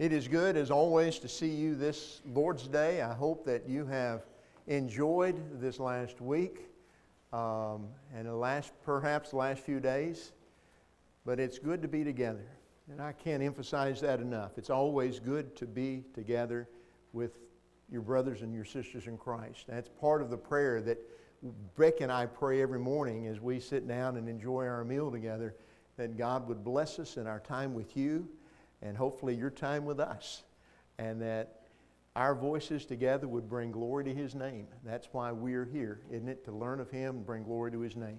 It is good, as always, to see you this Lord's Day. I hope that you have enjoyed this last week and perhaps the last few days. But it's good to be together. And I can't emphasize that enough. It's always good to be together with your brothers and your sisters in Christ. That's part of the prayer that Beck and I pray every morning as we sit down and enjoy our meal together, that God would bless us in our time with you and hopefully your time with us, and that our voices together would bring glory to His name. That's why we're here, isn't it? To learn of Him and bring glory to His name.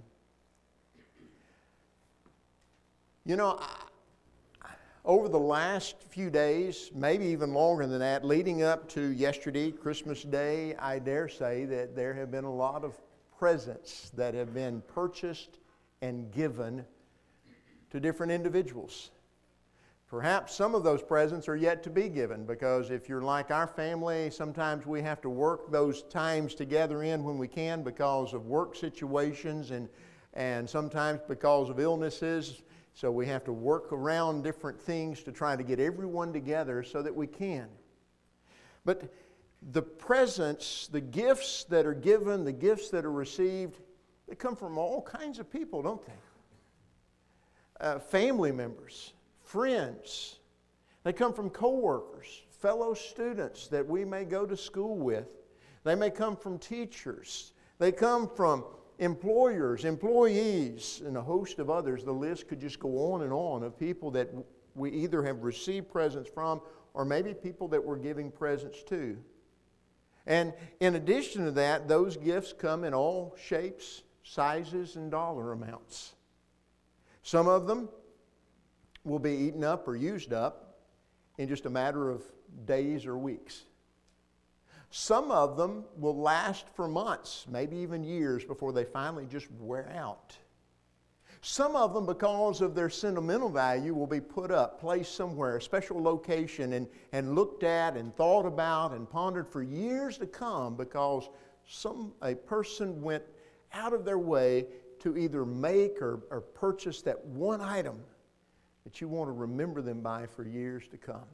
You know, over the last few days, maybe even longer than that, leading up to yesterday, Christmas Day, I dare say that there have been a lot of presents that have been purchased and given to different individuals. Perhaps some of those presents are yet to be given, because if you're like our family, sometimes we have to work those times together in when we can because of work situations and sometimes because of illnesses. So we have to work around different things to try to get everyone together so that we can. But the presents, the gifts that are given, the gifts that are received, they come from all kinds of people, don't they? Family members, friends. They come from co-workers, fellow students that we may go to school with. They may come from teachers. They come from employers, employees, and a host of others. The list could just go on and on of people that we either have received presents from or maybe people that we're giving presents to. And in addition to that, those gifts come in all shapes, sizes, and dollar amounts. Some of them will be eaten up or used up in just a matter of days or weeks. Some of them will last for months, maybe even years, before they finally just wear out. Some of them, because of their sentimental value, will be put up, placed somewhere, a special location, and looked at and thought about and pondered for years to come, because a person went out of their way to either make or purchase that one item that you want to remember them by for years to come.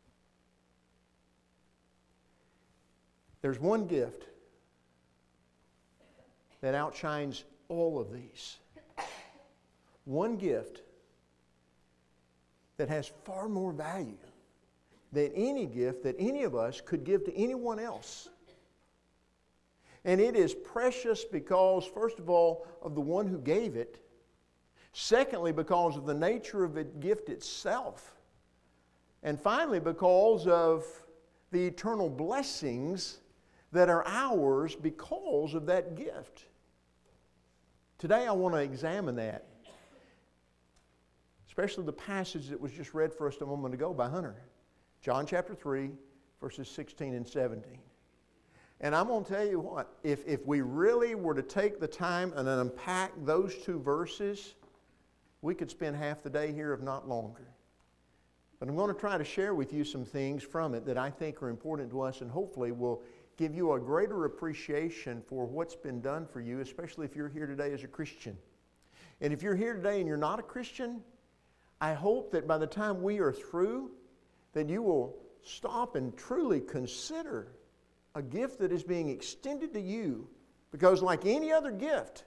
There's one gift that outshines all of these. One gift that has far more value than any gift that any of us could give to anyone else. And it is precious because, first of all, of the one who gave it. Secondly, because of the nature of the gift itself. And finally, because of the eternal blessings that are ours because of that gift. Today I want to examine that, especially the passage that was just read for us a moment ago by Hunter. John chapter 3, verses 16 and 17. And I'm going to tell you what, if we really were to take the time and unpack those two verses, we could spend half the day here, if not longer. But I'm going to try to share with you some things from it that I think are important to us and hopefully will give you a greater appreciation for what's been done for you, especially if you're here today as a Christian. And if you're here today and you're not a Christian, I hope that by the time we are through, that you will stop and truly consider a gift that is being extended to you. Because like any other gift,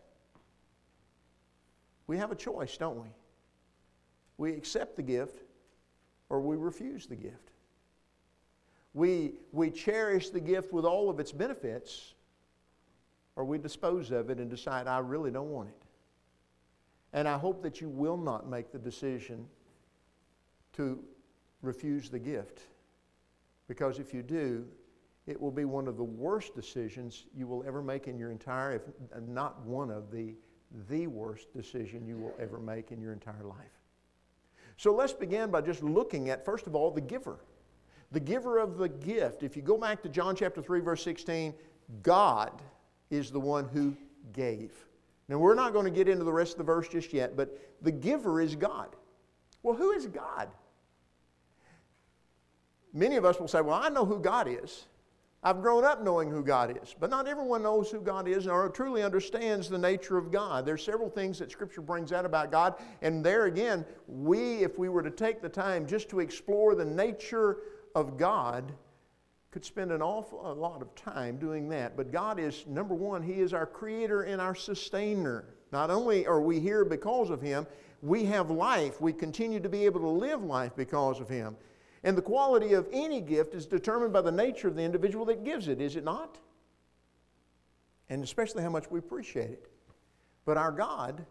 we have a choice, don't we? We accept the gift or we refuse the gift. We cherish the gift with all of its benefits, or we dispose of it and decide, I really don't want it. And I hope that you will not make the decision to refuse the gift, because if you do, it will be one of the worst decisions you will ever make in your entire, if not one of the worst decision you will ever make in your entire life. So let's begin by just looking at, first of all, the giver. The giver of the gift. If you go back to John chapter 3, verse 16, God is the one who gave. Now, we're not going to get into the rest of the verse just yet, but the giver is God. Well, who is God? Many of us will say, well, I know who God is. I've grown up knowing who God is, but not everyone knows who God is or truly understands the nature of God. There's several things that Scripture brings out about God, and there again, if we were to take the time just to explore the nature of God, could spend an awful lot of time doing that. But God is, number one, He is our creator and our sustainer. Not only are we here because of Him, we have life. We continue to be able to live life because of Him. And the quality of any gift is determined by the nature of the individual that gives it, is it not? And especially how much we appreciate it. But our God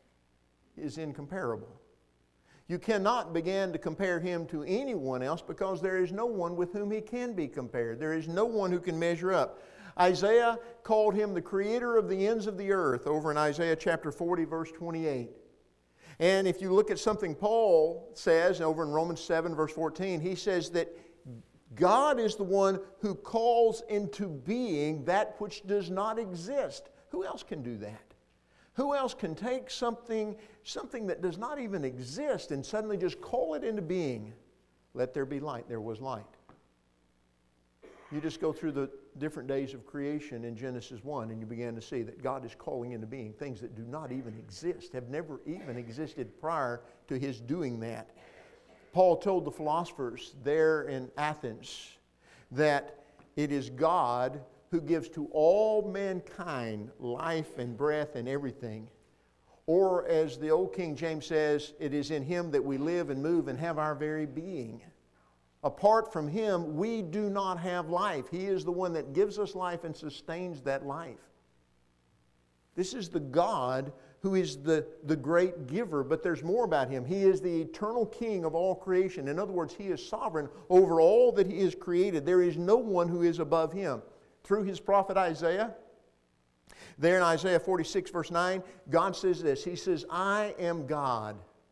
is incomparable. You cannot begin to compare Him to anyone else because there is no one with whom He can be compared. There is no one who can measure up. Isaiah called Him the creator of the ends of the earth over in Isaiah chapter 40, verse 28. And if you look at something Paul says over in Romans 7, verse 14, he says that God is the one who calls into being that which does not exist. Who else can do that? Who else can take something that does not even exist and suddenly just call it into being? Let there be light. There was light. You just go through the different days of creation in Genesis 1 and you begin to see that God is calling into being things that do not even exist, have never even existed prior to His doing that. Paul told the philosophers there in Athens that it is God who gives to all mankind life and breath and everything. Or as the old King James says, it is in Him that we live and move and have our very being. Apart from Him, we do not have life. He is the one that gives us life and sustains that life. This is the God who is the great giver, but there's more about Him. He is the eternal King of all creation. In other words, He is sovereign over all that He has created. There is no one who is above Him. Through His prophet Isaiah, there in Isaiah 46, verse 9, God says this. He says, I am God,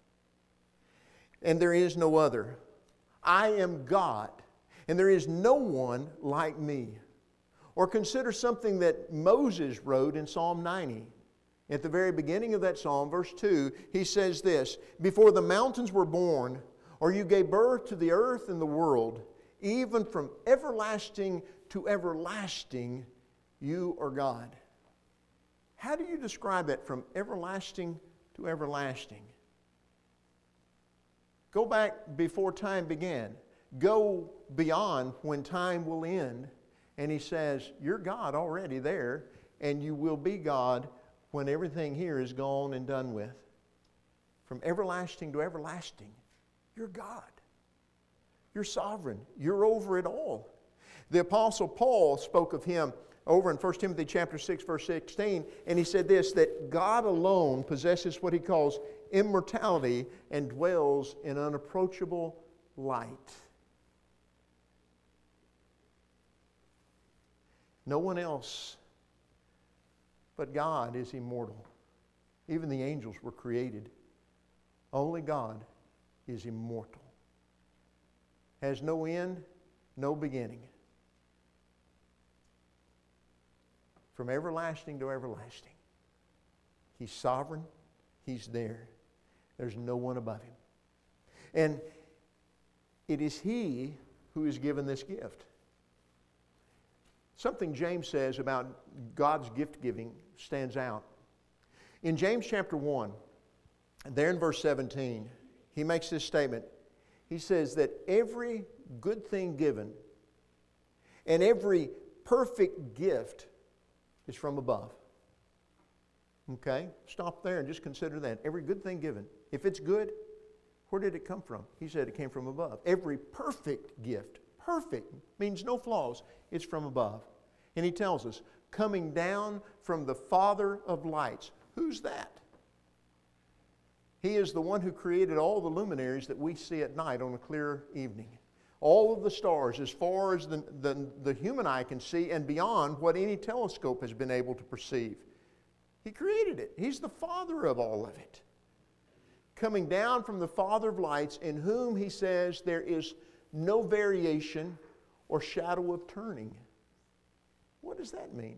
and there is no other. I am God, and there is no one like me. Or consider something that Moses wrote in Psalm 90. At the very beginning of that psalm, verse 2, he says this, before the mountains were born, or you gave birth to the earth and the world, even from everlasting to everlasting, you are God. How do you describe that from everlasting to everlasting? Go back before time began. Go beyond when time will end. And He says, you're God already there, and you will be God when everything here is gone and done with. From everlasting to everlasting, you're God. You're sovereign. You're over it all. The Apostle Paul spoke of Him over in 1 Timothy chapter 6, verse 16, and he said this, that God alone possesses what he calls immortality and dwells in unapproachable light. No one else but God is immortal. Even the angels were created. Only God is immortal. Has no end, no beginning. From everlasting to everlasting. He's sovereign. He's there. There's no one above Him. And it is He who is given this gift. Something James says about God's gift giving stands out. In James chapter 1, there in verse 17, he makes this statement. He says that every good thing given and every perfect gift is from above. Okay? Stop there and just consider that. Every good thing given. If it's good, where did it come from? He said it came from above. Every perfect gift, perfect, means no flaws, it's from above. And he tells us, coming down from the Father of lights. Who's that? He is the one who created all the luminaries that we see at night on a clear evening. All of the stars, as far as the human eye can see and beyond what any telescope has been able to perceive. He created it. He's the Father of all of it. Coming down from the Father of lights, in whom he says there is no variation or shadow of turning. What does that mean?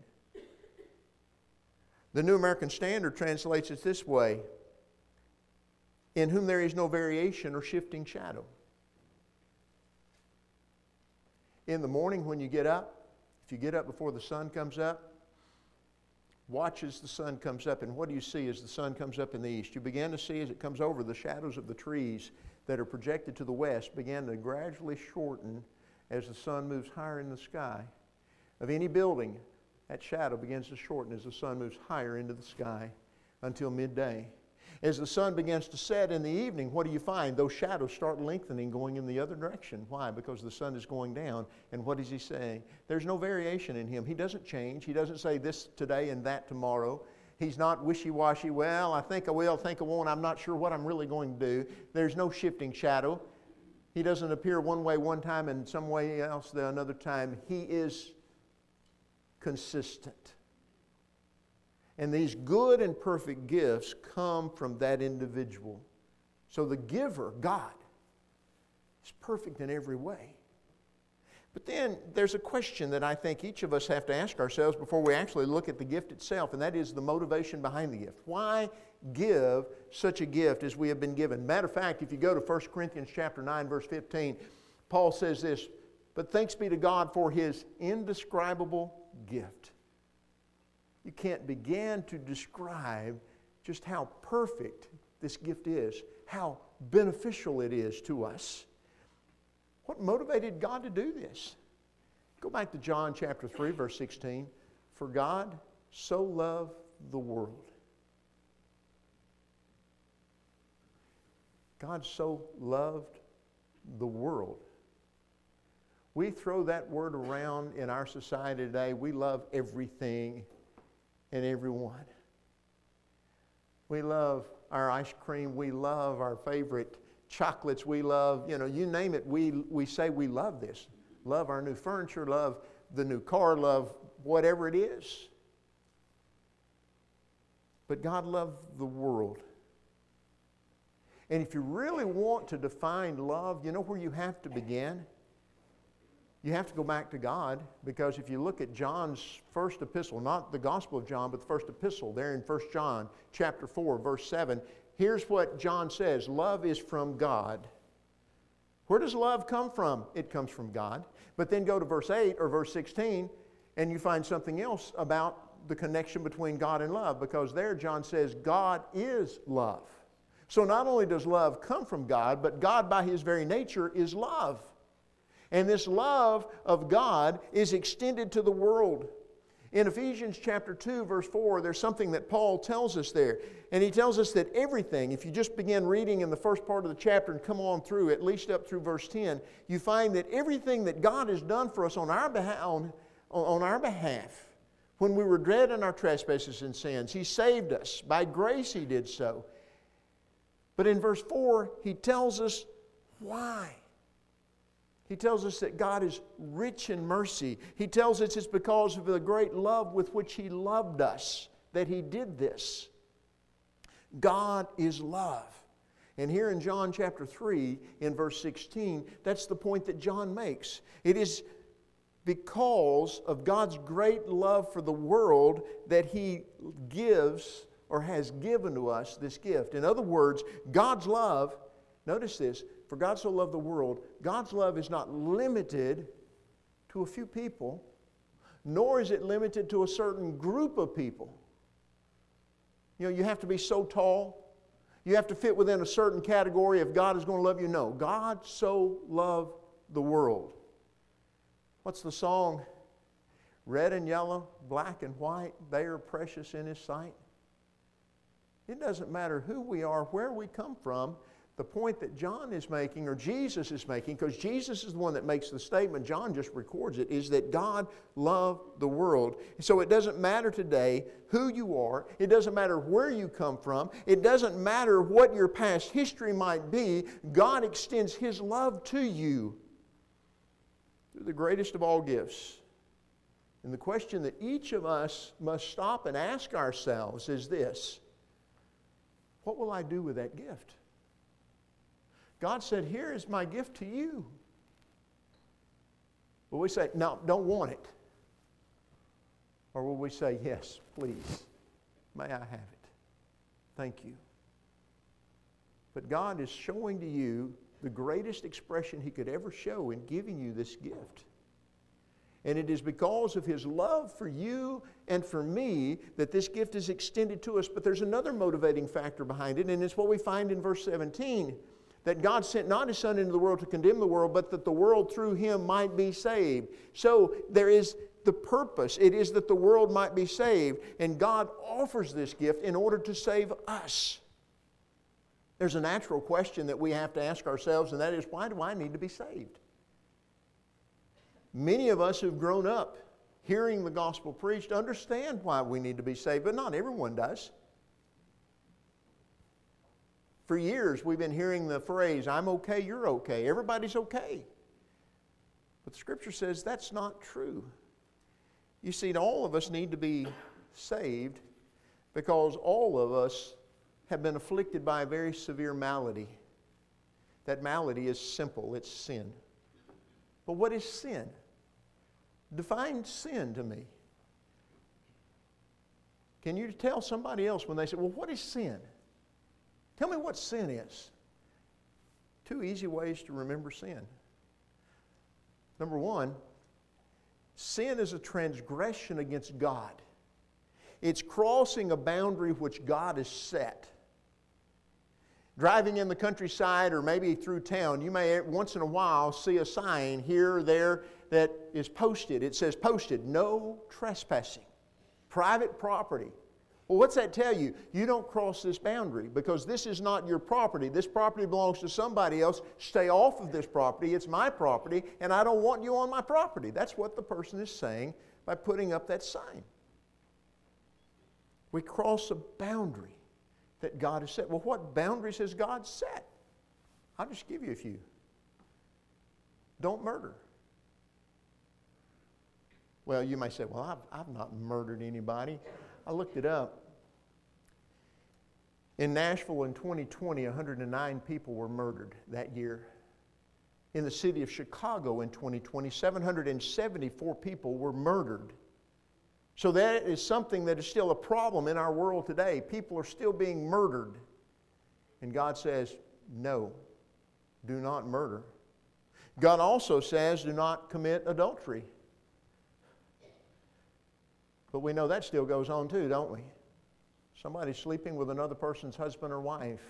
The New American Standard translates it this way: in whom there is no variation or shifting shadow. In the morning when you get up, If you get up before the sun comes up, watch as the sun comes up, and what do you see as the sun comes up in the east? You begin to see as it comes over, the shadows of the trees that are projected to the west begin to gradually shorten as the sun moves higher in the sky. Of any building, that shadow begins to shorten as the sun moves higher into the sky until midday. As the sun begins to set in the evening, what do you find? Those shadows start lengthening, going in the other direction. Why? Because the sun is going down. And what does he say? There's no variation in him. He doesn't change. He doesn't say this today and that tomorrow. He's not wishy-washy. Well, I think I will, think I won't. I'm not sure what I'm really going to do. There's no shifting shadow. He doesn't appear one way one time and some way else another time. He is consistent. And these good and perfect gifts come from that individual. So the giver, God, is perfect in every way. But then there's a question that I think each of us have to ask ourselves before we actually look at the gift itself, and that is the motivation behind the gift. Why give such a gift as we have been given? Matter of fact, if you go to 1 Corinthians chapter 9, verse 15, Paul says this, "But thanks be to God for His indescribable gift." You can't begin to describe just how perfect this gift is, how beneficial it is to us. What motivated God to do this? Go back to John chapter 3, verse 16. "For God so loved the world." God so loved the world. We throw that word around in our society today. We love everything and everyone. We love our ice cream. We love our favorite chocolates. We love, you name it. We say we love this. Love our new furniture. Love the new car. Love whatever it is. But God loved the world. And if you really want to define love, you know where you have to begin? You have to go back to God, because if you look at John's first epistle, not the Gospel of John, but the first epistle there in 1 John chapter 4, verse 7, here's what John says: love is from God. Where does love come from? It comes from God. But then go to verse 8 or verse 16, and you find something else about the connection between God and love, because there John says God is love. So not only does love come from God, but God by His very nature is love. And this love of God is extended to the world. In Ephesians chapter 2, verse 4, there's something that Paul tells us there. And he tells us that everything, if you just begin reading in the first part of the chapter and come on through, at least up through verse 10, you find that everything that God has done for us on our behalf, when we were dead in our trespasses and sins, He saved us. By grace He did so. But in verse 4, he tells us why. He tells us that God is rich in mercy. He tells us it's because of the great love with which He loved us that He did this. God is love. And here in John chapter 3, in verse 16, that's the point that John makes. It is because of God's great love for the world that He gives or has given to us this gift. In other words, God's love, notice this, for God so loved the world, God's love is not limited to a few people, nor is it limited to a certain group of people. You have to be so tall. You have to fit within a certain category if God is going to love you. No, God so loved the world. What's the song? Red and yellow, black and white, they are precious in His sight. It doesn't matter who we are, where we come from. The point that John is making, or Jesus is making, because Jesus is the one that makes the statement, John just records it, is that God loved the world. So it doesn't matter today who you are. It doesn't matter where you come from. It doesn't matter what your past history might be. God extends His love to you through the greatest of all gifts. And the question that each of us must stop and ask ourselves is this: what will I do with that gift? God said, here is my gift to you. Will we say, no, don't want it? Or will we say, yes, please, may I have it? Thank you. But God is showing to you the greatest expression He could ever show in giving you this gift. And it is because of His love for you and for me that this gift is extended to us. But there's another motivating factor behind it, and it's what we find in verse 17. That God sent not His Son into the world to condemn the world, but that the world through Him might be saved. So there is the purpose. It is that the world might be saved. And God offers this gift in order to save us. There's a natural question that we have to ask ourselves, and that is, why do I need to be saved? Many of us who've grown up hearing the gospel preached understand why we need to be saved, but not everyone does. For years, we've been hearing the phrase, I'm okay, you're okay, everybody's okay. But the Scripture says that's not true. You see, all of us need to be saved because all of us have been afflicted by a very severe malady. That malady is simple, it's sin. But what is sin? Define sin to me. Can you tell somebody else when they say, well, what is sin? Tell me what sin is. 2 easy ways to remember sin. Number 1, sin is a transgression against God. It's crossing a boundary which God has set. Driving in the countryside or maybe through town, you may once in a while see a sign here or there that is posted. It says posted, no trespassing, private property. Well, what's that tell you? You don't cross this boundary because this is not your property. This property belongs to somebody else. Stay off of this property. It's my property, and I don't want you on my property. That's what the person is saying by putting up that sign. We cross a boundary that God has set. Well, what boundaries has God set? I'll just give you a few. Don't murder. Well, you may say, well, I've not murdered anybody. I looked it up. In Nashville in 2020, 109 people were murdered that year. In the city of Chicago in 2020, 774 people were murdered. So that is something that is still a problem in our world today. People are still being murdered. And God says, no, do not murder. God also says, do not commit adultery. But we know that still goes on too, don't we? Somebody sleeping with another person's husband or wife.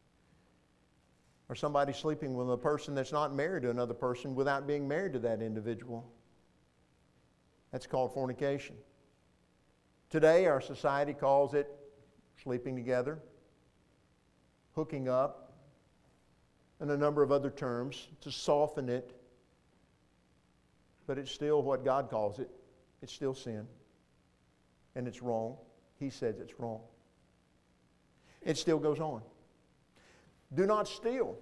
Or somebody sleeping with a person that's not married to another person without being married to that individual. That's called fornication. Today, our society calls it sleeping together, hooking up, and a number of other terms to soften it. But it's still what God calls it. It's still sin. And it's wrong. He says it's wrong. It still goes on. Do not steal.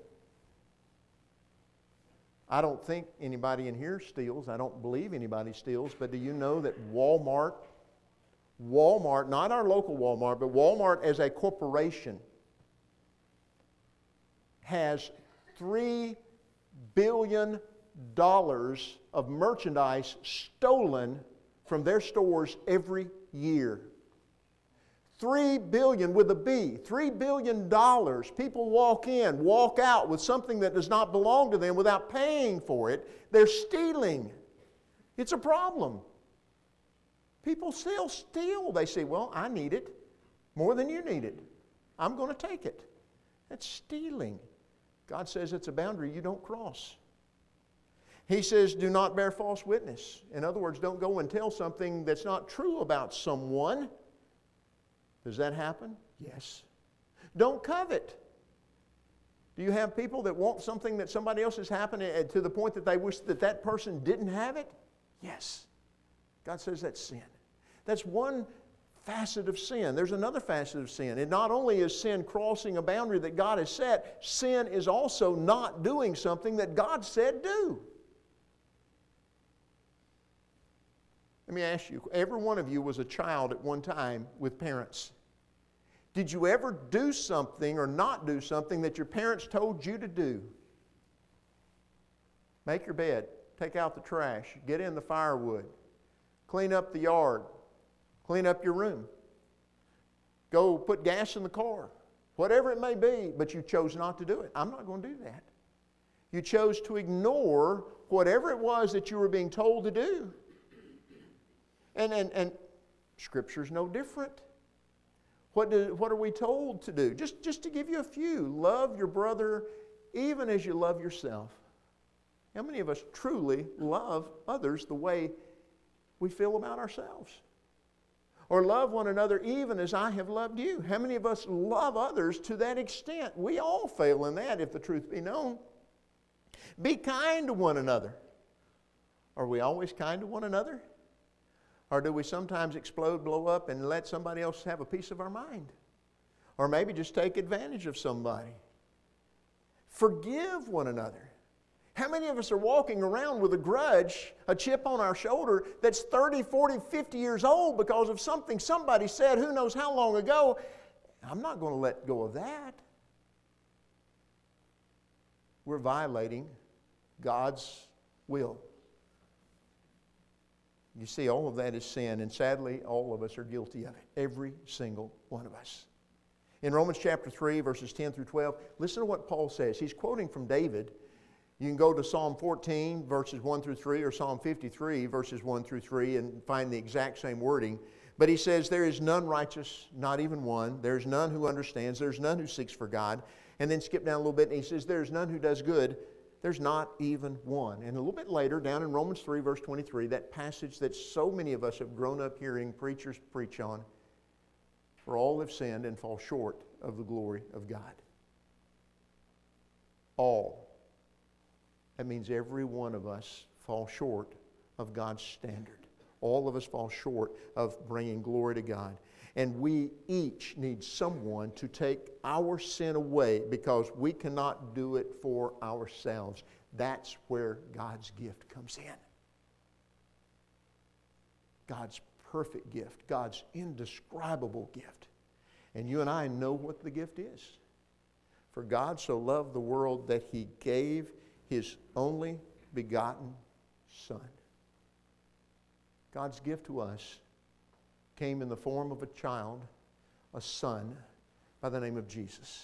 I don't think anybody in here steals. I don't believe anybody steals. But do you know that Walmart, not our local Walmart, but Walmart as a corporation, has $3 billion of merchandise stolen from their stores every year. $3 billion with a B. $3 billion. People walk in, walk out with something that does not belong to them without paying for it. They're stealing. It's a problem. People still steal. They say, well, I need it more than you need it. I'm going to take it. That's stealing. God says it's a boundary you don't cross. He says, do not bear false witness. In other words, don't go and tell something that's not true about someone. Does that happen? Yes. Don't covet. Do you have people that want something that somebody else has happened to the point that they wish that that person didn't have it? Yes. God says that's sin. That's one facet of sin. There's another facet of sin. And not only is sin crossing a boundary that God has set, sin is also not doing something that God said do. Let me ask you, every one of you was a child at one time with parents. Did you ever do something or not do something that your parents told you to do? Make your bed, take out the trash, get in the firewood, clean up the yard, clean up your room, go put gas in the car, whatever it may be, but you chose not to do it. I'm not going to do that. You chose to ignore whatever it was that you were being told to do. And Scripture's no different. What are we told to do? Just to give you a few. Love your brother even as you love yourself. How many of us truly love others the way we feel about ourselves? Or love one another even as I have loved you. How many of us love others to that extent? We all fail in that, if the truth be known. Be kind to one another. Are we always kind to one another? Or do we sometimes explode, blow up, and let somebody else have a piece of our mind? Or maybe just take advantage of somebody. Forgive one another. How many of us are walking around with a grudge, a chip on our shoulder that's 30, 40, 50 years old because of something somebody said who knows how long ago? I'm not going to let go of that. We're violating God's will. You see, all of that is sin, and sadly, all of us are guilty of it. Every single one of us. In Romans chapter 3, verses 10 through 12, listen to what Paul says. He's quoting from David. You can go to Psalm 14, verses 1 through 3, or Psalm 53, verses 1 through 3, and find the exact same wording. But he says, there is none righteous, not even one. There is none who understands. There is none who seeks for God. And then skip down a little bit, and he says, there is none who does good. There's not even one. And a little bit later, down in Romans 3, verse 23, that passage that so many of us have grown up hearing preachers preach on, for all have sinned and fall short of the glory of God. All. That means every one of us fall short of God's standard. All of us fall short of bringing glory to God. And we each need someone to take our sin away because we cannot do it for ourselves. That's where God's gift comes in. God's perfect gift, God's indescribable gift. And you and I know what the gift is. For God so loved the world that He gave His only begotten Son. God's gift to us came in the form of a child, a son, by the name of Jesus.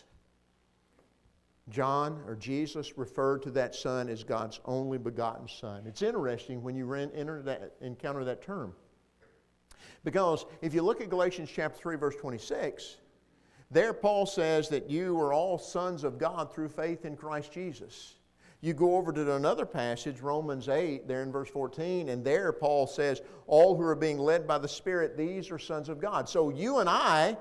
John, or Jesus, referred to that Son as God's only begotten Son. It's interesting when you encounter that term. Because if you look at Galatians chapter 3, verse 26, there Paul says that you are all sons of God through faith in Christ Jesus. You go over to another passage, Romans 8, there in verse 14, and there Paul says, all who are being led by the Spirit, these are sons of God. So you and I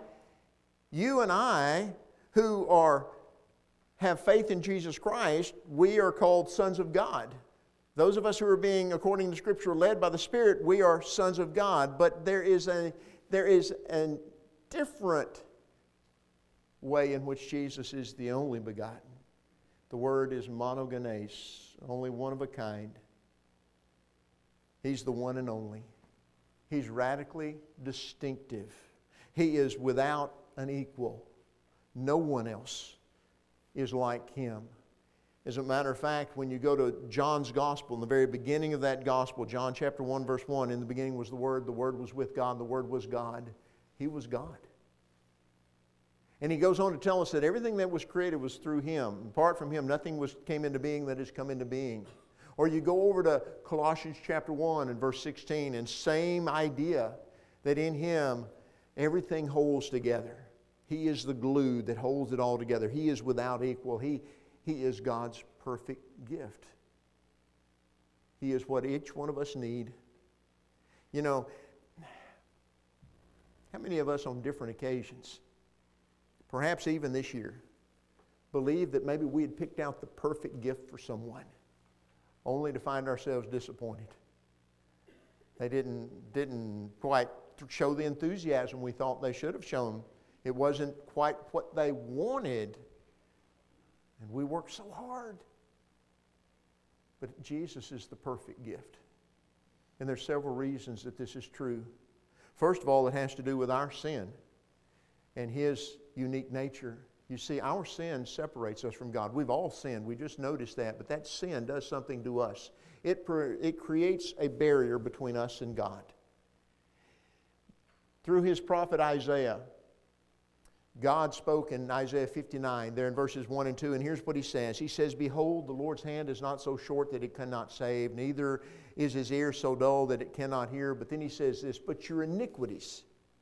who have faith in Jesus Christ, we are called sons of God. Those of us who are being, according to Scripture, led by the Spirit, we are sons of God. But there is a different way in which Jesus is the only begotten. The word is monogenes, only one of a kind. He's the one and only. He's radically distinctive. He is without an equal. No one else is like Him. As a matter of fact, when you go to John's Gospel, in the very beginning of that Gospel, John chapter 1, verse 1, in the beginning was the Word was with God, the Word was God. He was God. And he goes on to tell us that everything that was created was through Him. Apart from Him, nothing came into being that has come into being. Or you go over to Colossians chapter 1 and verse 16, and same idea, that in Him everything holds together. He is the glue that holds it all together. He is without equal. He is God's perfect gift. He is what each one of us need. You know, how many of us on different occasions, perhaps even this year, believe that maybe we had picked out the perfect gift for someone, only to find ourselves disappointed? They didn't quite show the enthusiasm we thought they should have shown. It wasn't quite what they wanted. And we worked so hard. But Jesus is the perfect gift. And there's several reasons that this is true. First of all, it has to do with our sin and His unique nature. You see, our sin separates us from God. We've all sinned. We just noticed that. But that sin does something to us. It creates a barrier between us and God. Through his prophet Isaiah, God spoke in Isaiah 59, there in verses 1 and 2, and here's what He says. He says, "Behold, the Lord's hand is not so short that it cannot save, neither is His ear so dull that it cannot hear." But then He says this, "But your iniquities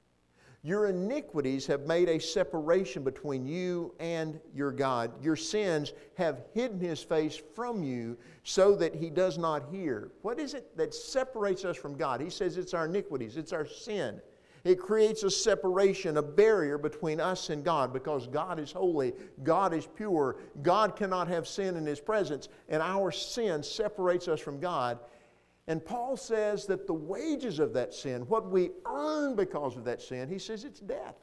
have made a separation between you and your God. Your sins have hidden His face from you so that He does not hear." What is it that separates us from God? He says it's our iniquities, it's our sin. It creates a separation, a barrier between us and God, because God is holy, God is pure, God cannot have sin in His presence, and our sin separates us from God. And Paul says that the wages of that sin, what we earn because of that sin, he says it's death.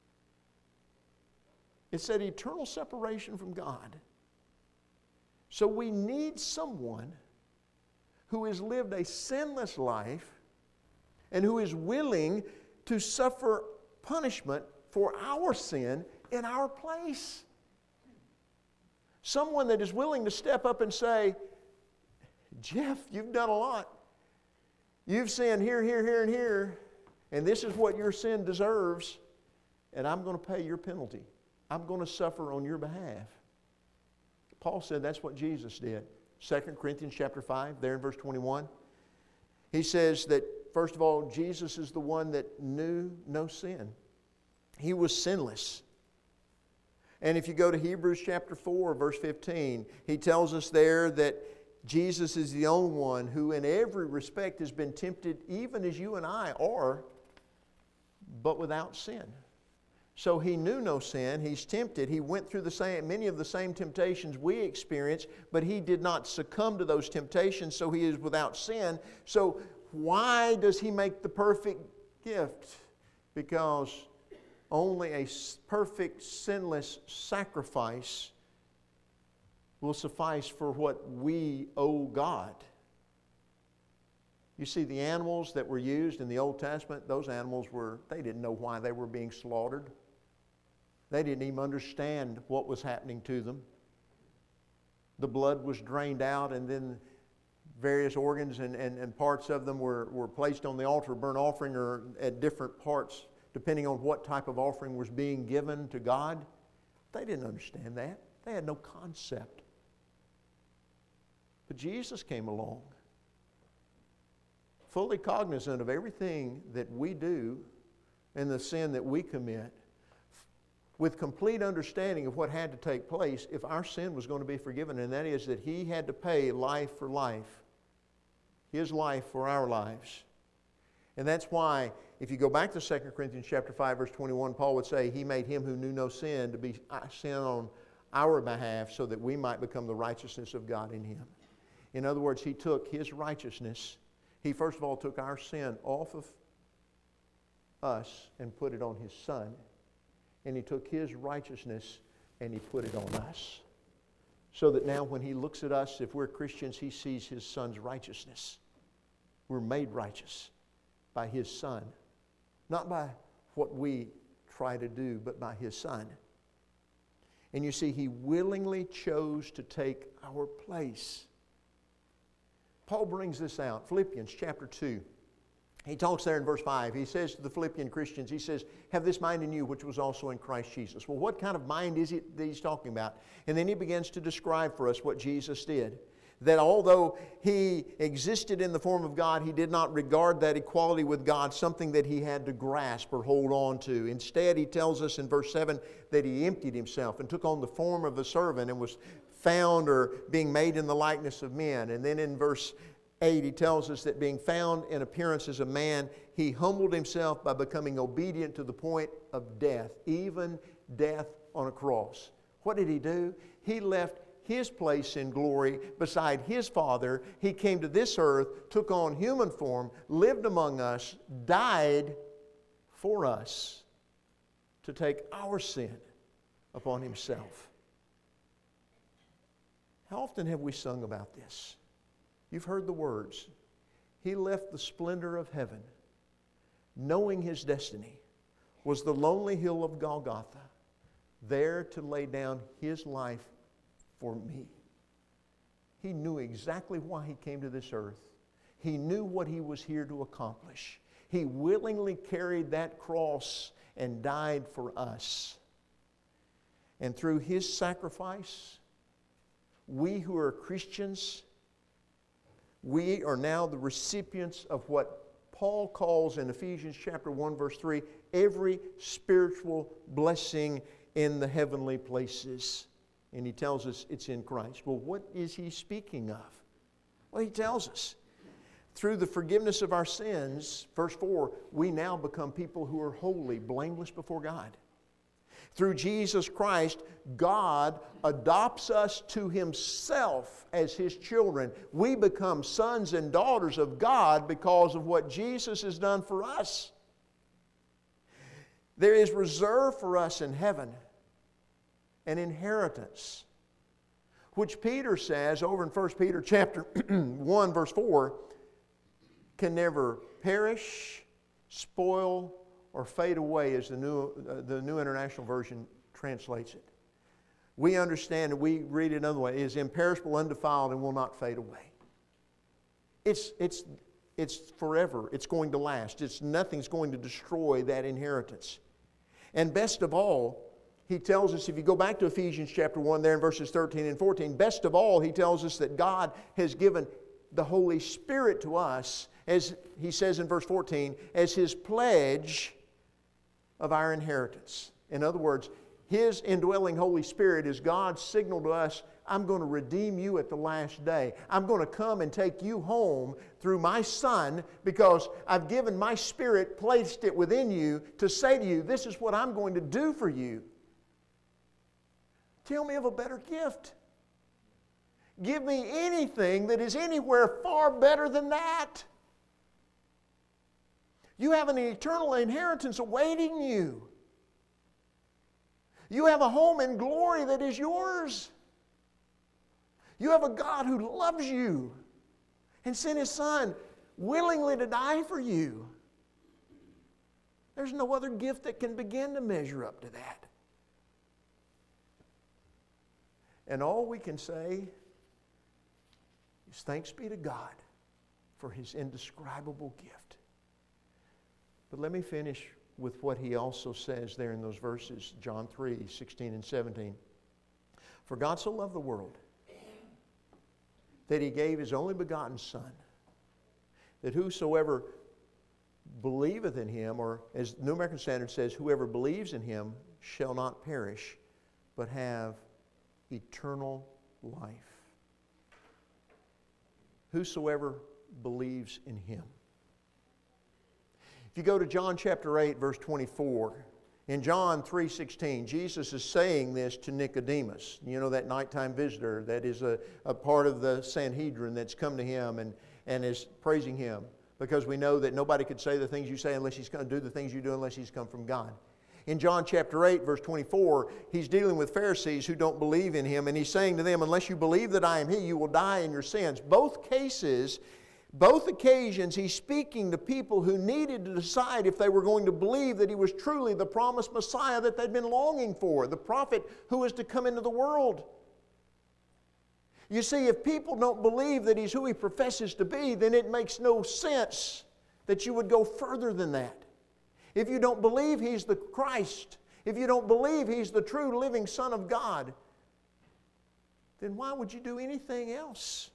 It's that eternal separation from God. So we need someone who has lived a sinless life and who is willing to suffer punishment for our sin in our place. Someone that is willing to step up and say, "Jeff, you've done a lot. You've sinned here, here, here, and here, and this is what your sin deserves, and I'm going to pay your penalty. I'm going to suffer on your behalf." Paul said that's what Jesus did. 2 Corinthians chapter 5, there in verse 21. He says that, first of all, Jesus is the one that knew no sin. He was sinless. And if you go to Hebrews chapter 4, verse 15, he tells us there that Jesus is the only one who in every respect has been tempted even as you and I are, but without sin. So He knew no sin. He's tempted. He went through many of the same temptations we experience, but He did not succumb to those temptations, so He is without sin. So why does He make the perfect gift? Because only a perfect, sinless sacrifice will suffice for what we owe God. You see, the animals that were used in the Old Testament, those animals they didn't know why they were being slaughtered. They didn't even understand what was happening to them. The blood was drained out, and then various organs and parts of them were placed on the altar, burnt offering, or at different parts, depending on what type of offering was being given to God. They didn't understand that. They had no concept. But Jesus came along, fully cognizant of everything that we do and the sin that we commit, with complete understanding of what had to take place if our sin was going to be forgiven, and that is that He had to pay life for life, His life for our lives. And that's why, if you go back to 2 Corinthians chapter 5, verse 21, Paul would say, He made Him who knew no sin to be sin on our behalf so that we might become the righteousness of God in Him. In other words, He took His righteousness. He first of all took our sin off of us and put it on His Son. And He took His righteousness and He put it on us. So that now when He looks at us, if we're Christians, He sees His Son's righteousness. We're made righteous by His Son. Not by what we try to do, but by His Son. And you see, He willingly chose to take our place. Paul brings this out. Philippians chapter 2. He talks there in verse 5. He says to the Philippian Christians, he says, "Have this mind in you, which was also in Christ Jesus." Well, what kind of mind is it that he's talking about? And then he begins to describe for us what Jesus did. That although He existed in the form of God, He did not regard that equality with God something that He had to grasp or hold on to. Instead, He tells us in verse 7 that He emptied Himself and took on the form of a servant and was found or being made in the likeness of men. And then in verse 8, He tells us that being found in appearance as a man, He humbled Himself by becoming obedient to the point of death, even death on a cross. What did He do? He left His place in glory beside His Father. He came to this earth, took on human form, lived among us, died for us to take our sin upon Himself. How often have we sung about this? You've heard the words. He left the splendor of heaven, knowing His destiny was the lonely hill of Golgotha, there to lay down His life for me. He knew exactly why He came to this earth. He knew what He was here to accomplish. He willingly carried that cross and died for us. And through His sacrifice, we who are Christians, we are now the recipients of what Paul calls in Ephesians chapter 1 verse 3, every spiritual blessing in the heavenly places. And he tells us it's in Christ. Well, what is he speaking of? Well, he tells us, through the forgiveness of our sins, verse 4, we now become people who are holy, blameless before God. Through Jesus Christ, God adopts us to Himself as His children. We become sons and daughters of God because of what Jesus has done for us. There is reserved for us in heaven an inheritance, which Peter says over in 1 Peter chapter 1 verse 4, can never perish, spoil, or fade away, as the New International Version translates it. We understand, and we read it another way, it is imperishable, undefiled, and will not fade away. It's forever. It's going to last. Nothing's going to destroy that inheritance. And best of all, he tells us, if you go back to Ephesians chapter 1 there in verses 13 and 14, best of all, he tells us that God has given the Holy Spirit to us, as he says in verse 14, as His pledge of our inheritance. In other words, His indwelling Holy Spirit is God's signal to us, I'm going to redeem you at the last day. I'm going to come and take you home through my Son, because I've given my Spirit, placed it within you to say to you, this is what I'm going to do for you. Tell me of a better gift. Give me anything that is anywhere far better than that. You have an eternal inheritance awaiting you. You have a home in glory that is yours. You have a God who loves you and sent His Son willingly to die for you. There's no other gift that can begin to measure up to that. And all we can say is thanks be to God for His indescribable gift. But let me finish with what he also says there in those verses, John 3, 16 and 17. For God so loved the world that He gave His only begotten Son, that whosoever believeth in Him, or as the New American Standard says, whoever believes in Him shall not perish, but have eternal life. Whosoever believes in Him. If you go to John chapter 8, verse 24, in John 3:16, Jesus is saying this to Nicodemus. You know, that nighttime visitor that is a part of the Sanhedrin that's come to Him and is praising Him, because we know that nobody could say the things you say unless He's going to do the things you do unless He's come from God. In John chapter 8, verse 24, He's dealing with Pharisees who don't believe in Him, and He's saying to them, unless you believe that I am He, you will die in your sins. Both occasions, He's speaking to people who needed to decide if they were going to believe that He was truly the promised Messiah that they'd been longing for, the prophet who was to come into the world. You see, if people don't believe that He's who He professes to be, then it makes no sense that you would go further than that. If you don't believe He's the Christ, if you don't believe He's the true living Son of God, then why would you do anything else?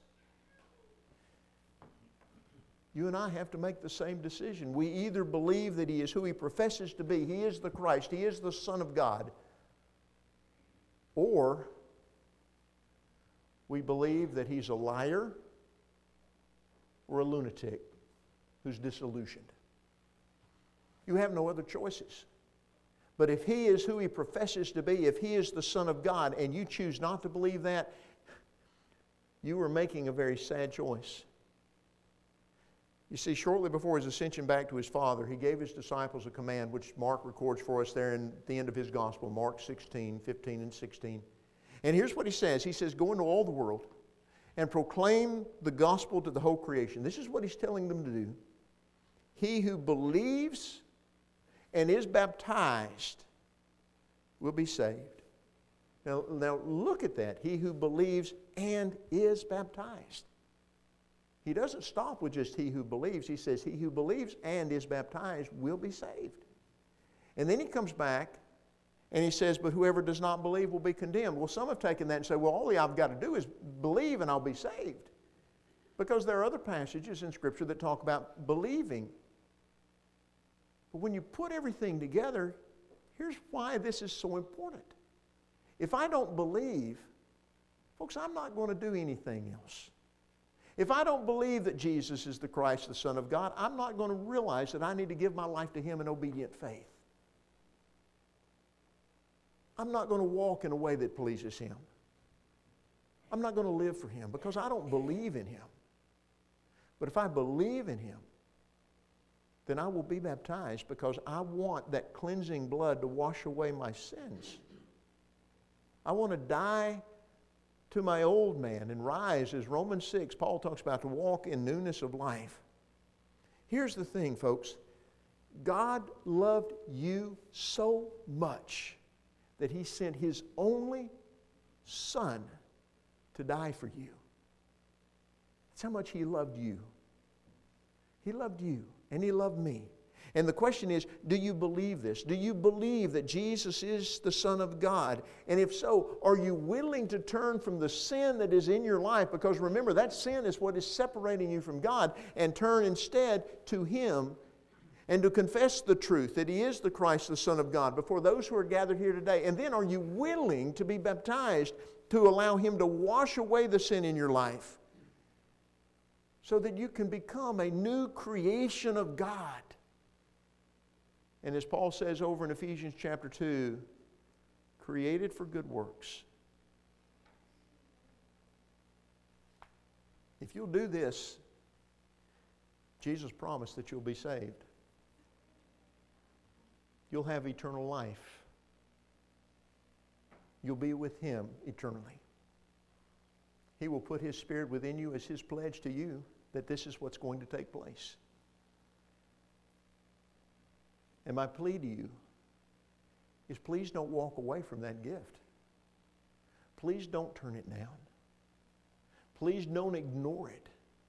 You and I have to make the same decision. We either believe that He is who He professes to be, He is the Christ, He is the Son of God, or we believe that He's a liar or a lunatic who's disillusioned. You have no other choices. But if He is who He professes to be, if He is the Son of God, and you choose not to believe that, you are making a very sad choice. You see, shortly before His ascension back to His Father, He gave His disciples a command, which Mark records for us there in the end of his Gospel, Mark 16, 15 and 16. And here's what He says. He says, go into all the world and proclaim the gospel to the whole creation. This is what He's telling them to do. He who believes and is baptized will be saved. Now look at that. He who believes and is baptized. He doesn't stop with just he who believes. He says he who believes and is baptized will be saved. And then He comes back And he says, but whoever does not believe will be condemned. Well, some have taken that and said, well, all I've got to do is believe and I'll be saved. Because there are other passages in Scripture that talk about believing. But when you put everything together, here's why this is so important. If I don't believe, folks, I'm not going to do anything else. If I don't believe that Jesus is the Christ, the Son of God, I'm not going to realize that I need to give my life to Him in obedient faith. I'm not going to walk in a way that pleases Him. I'm not going to live for Him because I don't believe in Him. But if I believe in Him, then I will be baptized because I want that cleansing blood to wash away my sins. I want to die to my old man and rise, as Romans 6, Paul talks about, to walk in newness of life. Here's the thing, folks. God loved you so much that He sent His only Son to die for you. That's how much He loved you. He loved you, and He loved me. And the question is, do you believe this? Do you believe that Jesus is the Son of God? And if so, are you willing to turn from the sin that is in your life? Because remember, that sin is what is separating you from God, and turn instead to Him and to confess the truth that He is the Christ, the Son of God, before those who are gathered here today. And then are you willing to be baptized to allow Him to wash away the sin in your life so that you can become a new creation of God? And as Paul says over in Ephesians chapter 2, created for good works. If you'll do this, Jesus promised that you'll be saved. You'll have eternal life. You'll be with Him eternally. He will put His Spirit within you as His pledge to you that this is what's going to take place. And my plea to you is please don't walk away from that gift. Please don't turn it down. Please don't ignore it.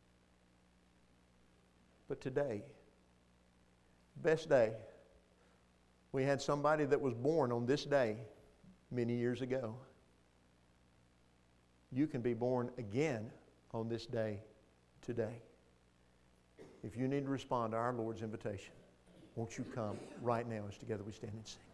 But today, best day, we had somebody that was born on this day many years ago. You can be born again on this day today. If you need to respond to our Lord's invitation, won't you come right now as together we stand and sing?